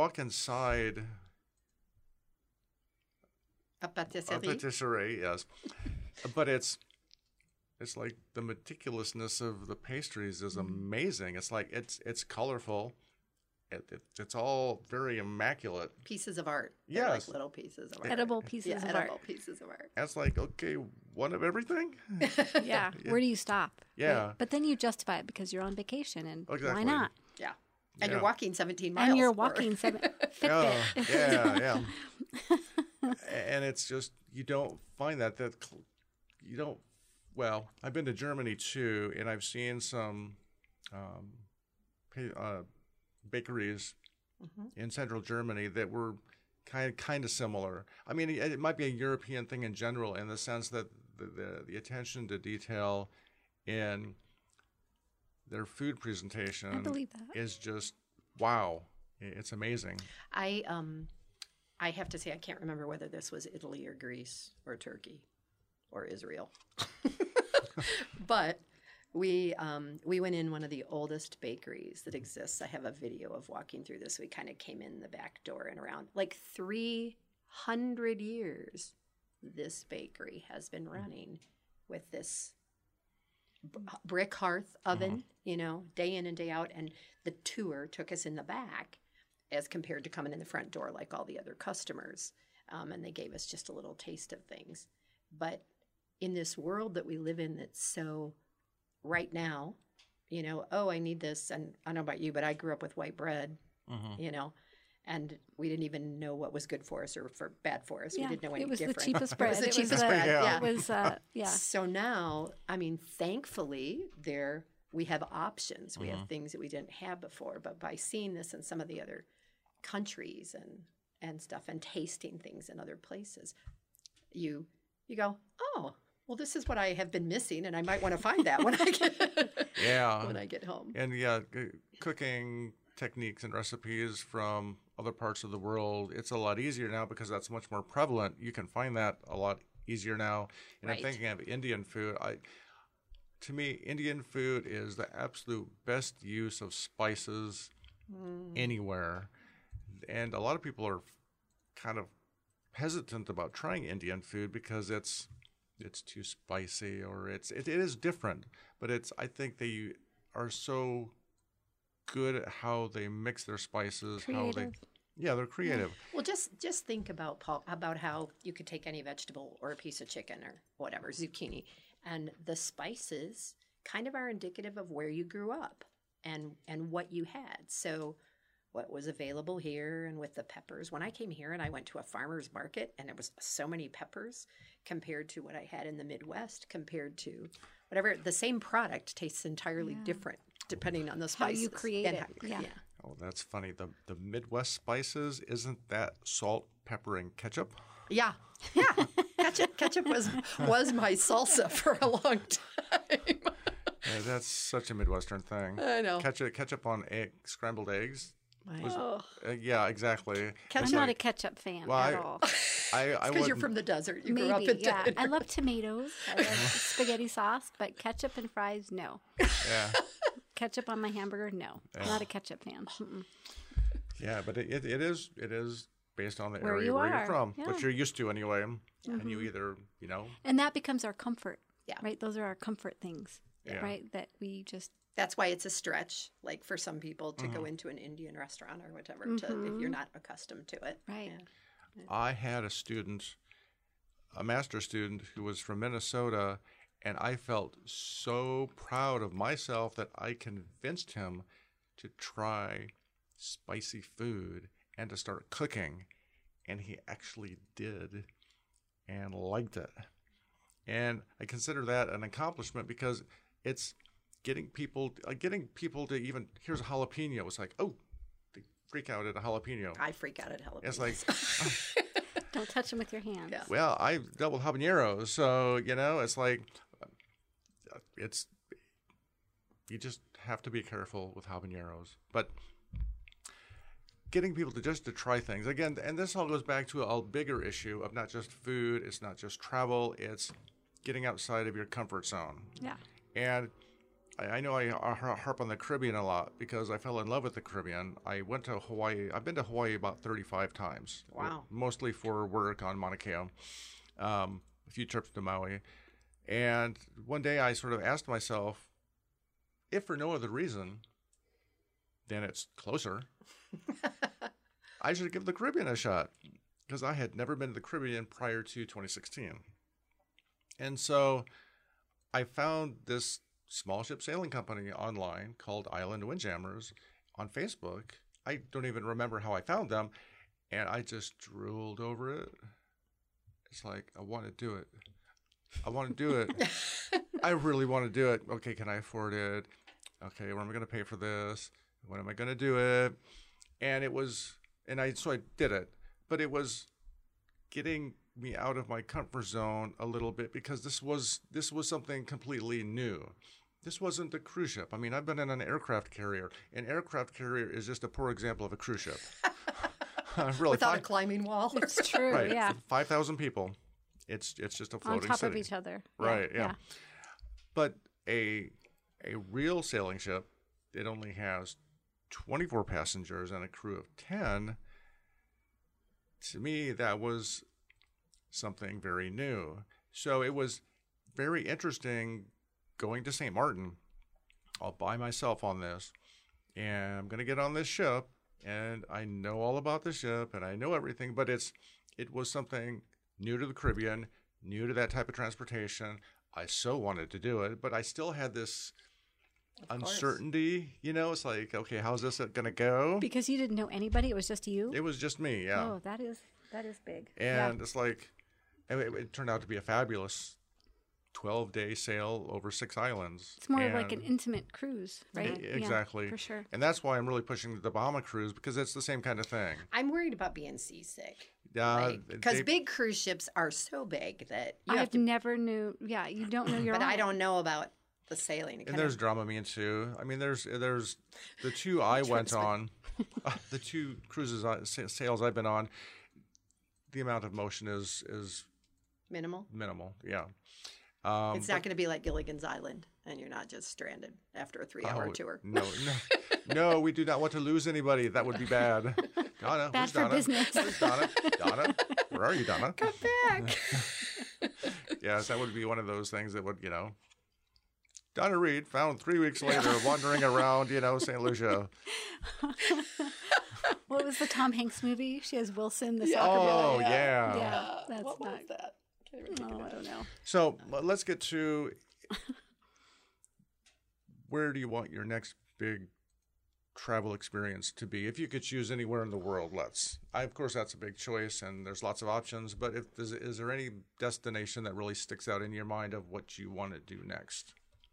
A pâtisserie. A patisserie, yes. But it's like the meticulousness of the pastries is amazing. It's like it's colorful. It's all very immaculate. Pieces of art. They're Yes. like little pieces of art. Edible pieces of edible art. pieces of art. And it's like, okay, one of everything? Yeah. Where do you stop? Yeah. Right? But then you justify it because you're on vacation, and why Exactly. not? Yeah. And Yeah. you're walking 17 miles. And you're or- walking Fitbit. Yeah. And it's just, you don't find that you don't, well, I've been to Germany too, and I've seen some bakeries in central Germany that were kind of similar. I mean, it might be a European thing in general in the sense that the attention to detail in their food presentation I believe that. is just wow. It's amazing. I have to say I can't remember whether this was Italy or Greece or Turkey or Israel, but we went in one of the oldest bakeries that exists. I have a video of walking through this. We kind of came in the back door, and around like 300 years, this bakery has been running with this brick hearth oven, day in and day out. And the tour took us in the back as compared to coming in the front door like all the other customers. And they gave us just a little taste of things. But in this world that we live in that's so right now, I need this. And I don't know about you, but I grew up with white bread, and we didn't even know what was good for us or for bad for us. Yeah, we didn't know any it was different. the cheapest bread. It was the cheapest bread. Yeah. It was, yeah. So now, thankfully, we have options. We have things that we didn't have before. But by seeing this in some of the other countries and stuff, and tasting things in other places, you go, oh, well, this is what I have been missing, and I might want to find that when I get home. And cooking techniques and recipes from other parts of the world, it's a lot easier now because that's much more prevalent. You can find that a lot easier now. And Right. I'm thinking of Indian food. To me, Indian food is the absolute best use of spices anywhere. And a lot of people are kind of hesitant about trying Indian food because it's too spicy, or it is different. But I think they are so good at how they mix their spices, Creative. they're creative. Well, just think about, Paul, about how you could take any vegetable or a piece of chicken or whatever, zucchini, and the spices kind of are indicative of where you grew up and what you had. So what was available here, and with the peppers. When I came here and I went to a farmer's market, and there was so many peppers compared to what I had in the Midwest, compared to whatever, the same product tastes entirely different depending on the How spices. you create and it. how- Yeah. Oh, that's funny. The Midwest spices, isn't that salt, pepper, and ketchup? Yeah. Ketchup was my salsa for a long time. Yeah, that's such a Midwestern thing. I know. Ketchup on scrambled eggs. Oh, Yeah, exactly. I'm not a ketchup fan Well, at all. Because you're from the desert. You grew up Maybe, in yeah. desert. I love tomatoes. I love spaghetti sauce, but ketchup and fries, no. Yeah, Ketchup on my hamburger, no. Not a ketchup fan. Mm-mm. yeah, but it is based on the Where area you where you're are, from, yeah. what you're used to anyway, and you either And that becomes our comfort. Yeah. Right? Those are our comfort things. Yeah. Right? That we just That's why it's a stretch, like for some people, to go into an Indian restaurant or whatever, if you're not accustomed to it. Right. Yeah. I had a master's student who was from Minnesota, and I felt so proud of myself that I convinced him to try spicy food and to start cooking, and he actually did and liked it. And I consider that an accomplishment because it's getting people to even, here's a jalapeno. It's like, oh, they freak out at a jalapeno. I freak out at jalapenos. It's like, don't touch them with your hands. Yeah. well, I dealt with habaneros, so it's like you just have to be careful with habaneros. But getting people to try things again, and this all goes back to a bigger issue of not just food, it's not just travel, it's getting outside of your comfort zone. Yeah. And I know I harp on the Caribbean a lot because I fell in love with the Caribbean. I went to Hawaii. I've been to Hawaii about 35 times. Wow. Mostly for work on Mauna Kea, a few trips to Maui. And one day I sort of asked myself, if for no other reason, then it's closer. I should give the Caribbean a shot because I had never been to the Caribbean prior to 2016. And so I found this small ship sailing company online called Island Windjammers on Facebook. I don't even remember how I found them, and I just drooled over it. It's like, I want to do it. I want to do it. I really want to do it. Okay, can I afford it? Okay, where am I going to pay for this? When am I going to do it? And so I did it. But it was getting me out of my comfort zone a little bit because this was something completely new. this wasn't a cruise ship. I mean, I've been in an aircraft carrier. An aircraft carrier is just a poor example of a cruise ship. Really, Without a climbing wall. It's true. right, Yeah. 5,000 people. It's just a On floating top city. of each other. Right, yeah. But a real sailing ship, it only has 24 passengers and a crew of 10. To me, that was something very new. So it was very interesting going to St. Martin all by myself on this. And I'm going to get on this ship, and I know all about the ship, and I know everything, but it was something new to the Caribbean, new to that type of transportation. I so wanted to do it, but I still had this uncertainty. You know, it's like, okay, how's this going to go? Because you didn't know anybody. It was just you. It was just me, yeah. Oh, that is big. And it's like, it turned out to be a fabulous 12-day sail over 6 islands. It's more like an intimate cruise, right? Exactly. Yeah, for sure. And that's why I'm really pushing the Bahama cruise, because it's the same kind of thing. I'm worried about being seasick. Because big cruise ships are so big that you have I've to. never knew. Yeah, you don't know your But own. I don't know about the sailing. And there's Dramamine too. I mean, there's the two I went on, the 2 cruises, sails I've been on. The amount of motion is minimal. Yeah. It's not going to be like Gilligan's Island, and you're not just stranded after a 3-hour tour. No, we do not want to lose anybody. That would be bad. Donna, Bad where's for Donna? business. Where's Donna? Donna, where are you, Donna? Come back. Yes, that would be one of those things that would, Donna Reed found 3 weeks later wandering around, St. Lucia. What was the Tom Hanks movie? She has Wilson, the soccer Oh, player. yeah. Yeah, that's what not. was that? Can't even think of I don't know. So let's get to where do you want your next big travel experience to be? If you could choose anywhere in the world, of course, that's a big choice, and there's lots of options. But is there any destination that really sticks out in your mind of what you want to do next?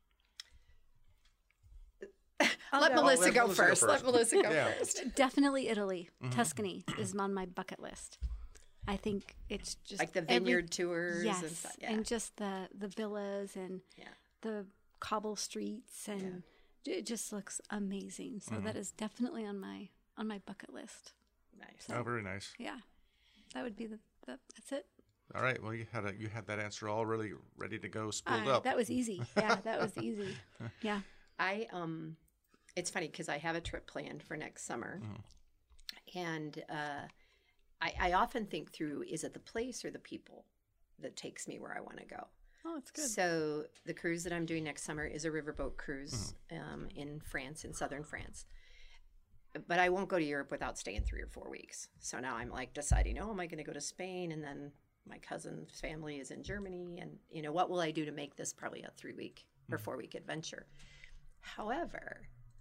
Let Melissa go first. Let Melissa go Yeah. first. Definitely Italy. Tuscany is on my bucket list. I think it's just Like the vineyard tours yes, and stuff. Yeah. and just the villas and the cobble streets, and it just looks amazing. So that is definitely on my bucket list. Nice. Oh, very nice. Yeah, that would be that's it. All right. Well, you had that answer all really ready to go, spooled up. That was easy. Yeah, that was easy. Yeah. It's funny because I have a trip planned for next summer, and I often think through, is it the place or the people that takes me where I want to go? Oh, it's good. So the cruise that I'm doing next summer is a riverboat cruise in France, in southern France. But I won't go to Europe without staying 3 or 4 weeks. So now I'm like deciding, am I going to go to Spain? And then my cousin's family is in Germany. And, what will I do to make this probably a 3-week or 4-week adventure? However,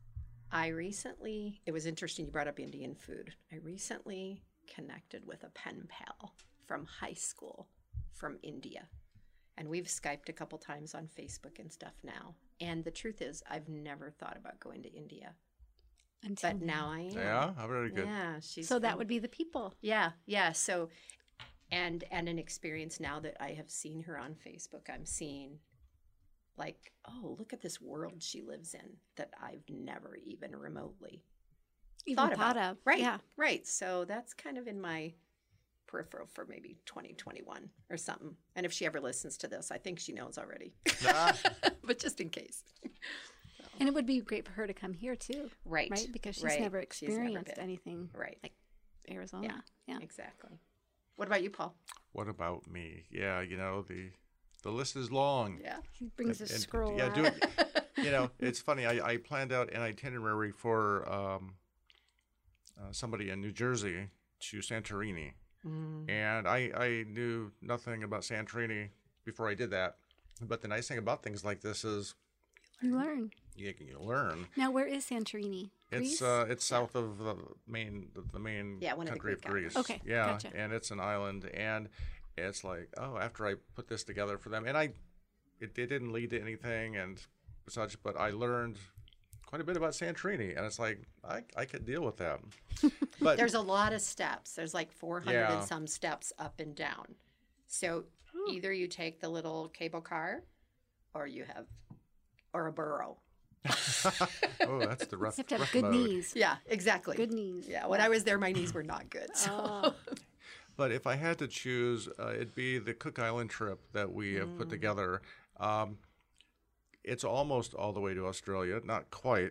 it was interesting you brought up Indian food. I recently connected with a pen pal from high school from India. And we've Skyped a couple times on Facebook and stuff now. And the truth is, I've never thought about going to India. But now I am. Yeah, very good. Yeah, so that would be the people. Yeah. So, and an experience now that I have seen her on Facebook, I'm seeing like, oh, look at this world she lives in that I've never even remotely thought of. Right. Yeah. Right. So that's kind of in my peripheral for maybe 2021 or something. And if she ever listens to this, I think she knows already. But just in case. And it would be great for her to come here too. Right. Right? Because she's Right. never She's never experienced been. anything Right. like Arizona. Yeah. Exactly. What about you, Paul? What about me? Yeah, the list is long. Yeah. He brings a scroll Yeah, out. do it. It's funny. I planned out an itinerary for somebody in New Jersey to Santorini, and I knew nothing about Santorini before I did that. But the nice thing about things like this is You learn. you learn. Now, where is Santorini? Greece? It's south of the main one of the country of Greek Greece. islands. Okay, Yeah, gotcha. and it's an island, and it's like, oh, after I put this together for them, and it didn't lead to anything and such, but I learned quite a bit about Santorini, and it's like I could deal with that. But There's a lot of steps. There's like 400 Yeah. and some steps up and down. So either you take the little cable car, or or a burro. Oh, that's the rough. You have to have rough good mode. knees. Yeah, exactly. Good knees. Yeah, when I was there, my knees were not good. So. But if I had to choose, it'd be the Cook Island trip that we have put together. It's almost all the way to Australia, not quite,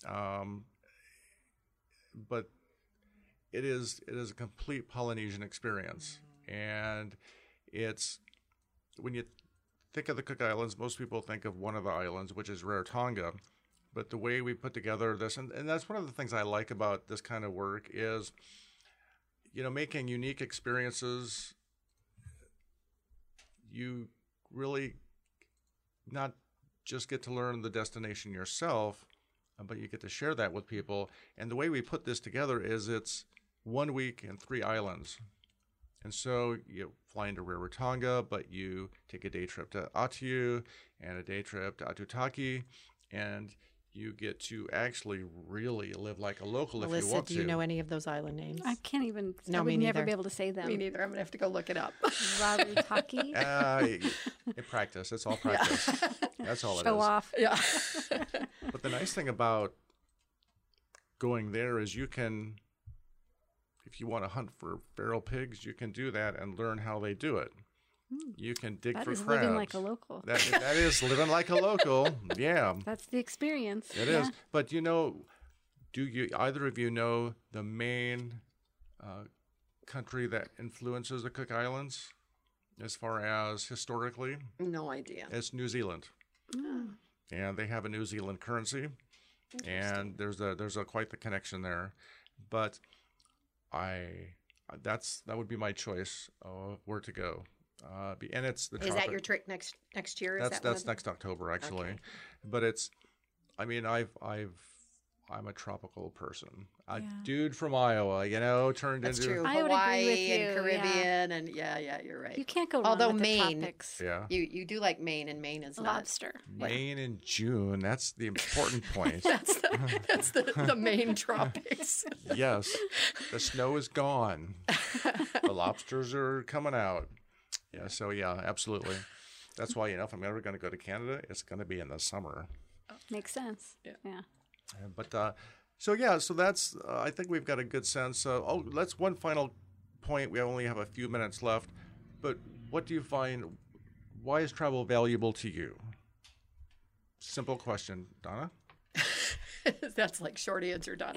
but it is a complete Polynesian experience. And it's when you think of the Cook Islands, most people think of one of the islands, which is Rarotonga. But the way we put together this, and that's one of the things I like about this kind of work is, making unique experiences. You really not just get to learn the destination yourself, but you get to share that with people. And the way we put this together is it's 1 week and 3 islands. And so you fly into Rarotonga, but you take a day trip to Ateu and a day trip to Atutaki, and you get to actually really live like a local if you Melissa, want do to. you know any of those island names? I can't even. No, I would me never neither. be able to say them. Me neither. I'm going to have to go look it up. Rarutaki. In practice, it's all practice. That's all it is. Show off. Yeah. But the nice thing about going there is you can, if you want to hunt for feral pigs, you can do that and learn how they do it. You can dig That for is crabs. living like a local. That is living like a local. Yeah, That's the experience. it is. But do you either of you know the main country that influences the Cook Islands as far as historically? No idea. It's New Zealand. And they have a New Zealand currency, and there's a quite the connection there. But that would be my choice of where to go. And it's the Is that your trip next year? Is that's next October actually. Okay. But I'm a tropical person. A Yeah. dude from Iowa, turned That's into true. I would agree Hawaii with and you, yeah. Caribbean and yeah, you're right. You can't go wrong Although with Maine- the tropics. Yeah. You do like Maine, and Maine is not. Lobster. Maine in June. That's the important point. That's the Maine tropics. Yes, the snow is gone. The lobsters are coming out. Yeah, so yeah, absolutely. That's why, if I'm ever going to go to Canada, it's going to be in the summer. Makes sense. Yeah. But so that's. I think we've got a good sense. Let's one final point. We only have a few minutes left. But what do you find? Why is travel valuable to you? Simple question, Donna. That's like short answer, Donna.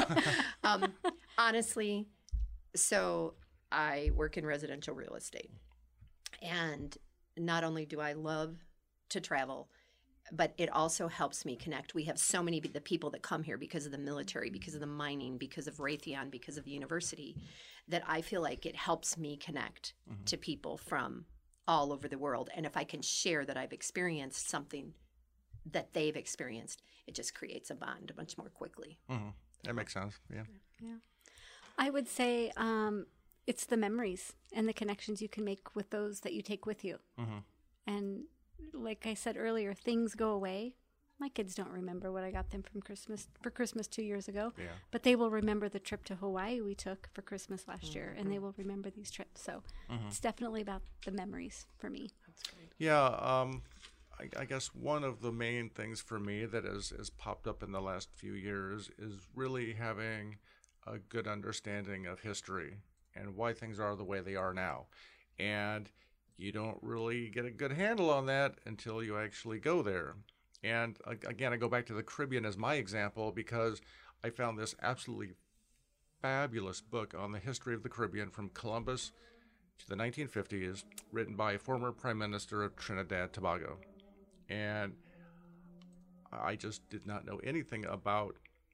Honestly, so I work in residential real estate. And not only do I love to travel, but it also helps me connect. We have so many the people that come here because of the military, because of the mining, because of Raytheon, because of the university, that I feel like it helps me connect to people from all over the world. And if I can share that I've experienced something that they've experienced, it just creates a bond much more quickly. Mm-hmm. That makes sense. Yeah. I would say it's the memories and the connections you can make with those that you take with you. Mm-hmm. And like I said earlier, things go away. My kids don't remember what I got them for Christmas 2 years ago, Yeah. but they will remember the trip to Hawaii we took for Christmas last year, and they will remember these trips. So it's definitely about the memories for me. Yeah. I guess one of the main things for me that has popped up in the last few years is really having a good understanding of history and why things are the way they are now. And you don't really get a good handle on that until you actually go there. And again, I go back to the Caribbean as my example because I found this absolutely fabulous book on the history of the Caribbean from Columbus to the 1950s, written by a former Prime Minister of Trinidad and Tobago. And I just did not know anything about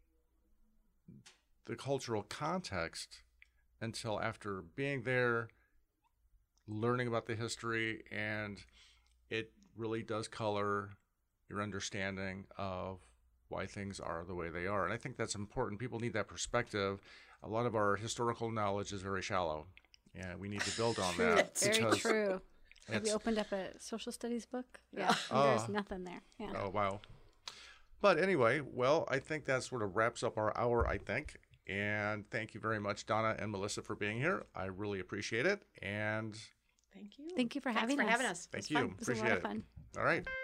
the cultural context until after being there, learning about the history, and it really does color your understanding of why things are the way they are. And I think that's important. People need that perspective. A lot of our historical knowledge is very shallow, and we need to build on that. Very because true. Have you it's- opened up a social studies book? Yeah. There's nothing there. Yeah. Oh, wow. But anyway, well, I think that sort of wraps up our hour, I think. And thank you very much, Donna and Melissa, for being here. I really appreciate it. And Thank you. Thank you for Thanks having for us. having us. thank It was you. fun. It was a lot Appreciate of it. fun. All right.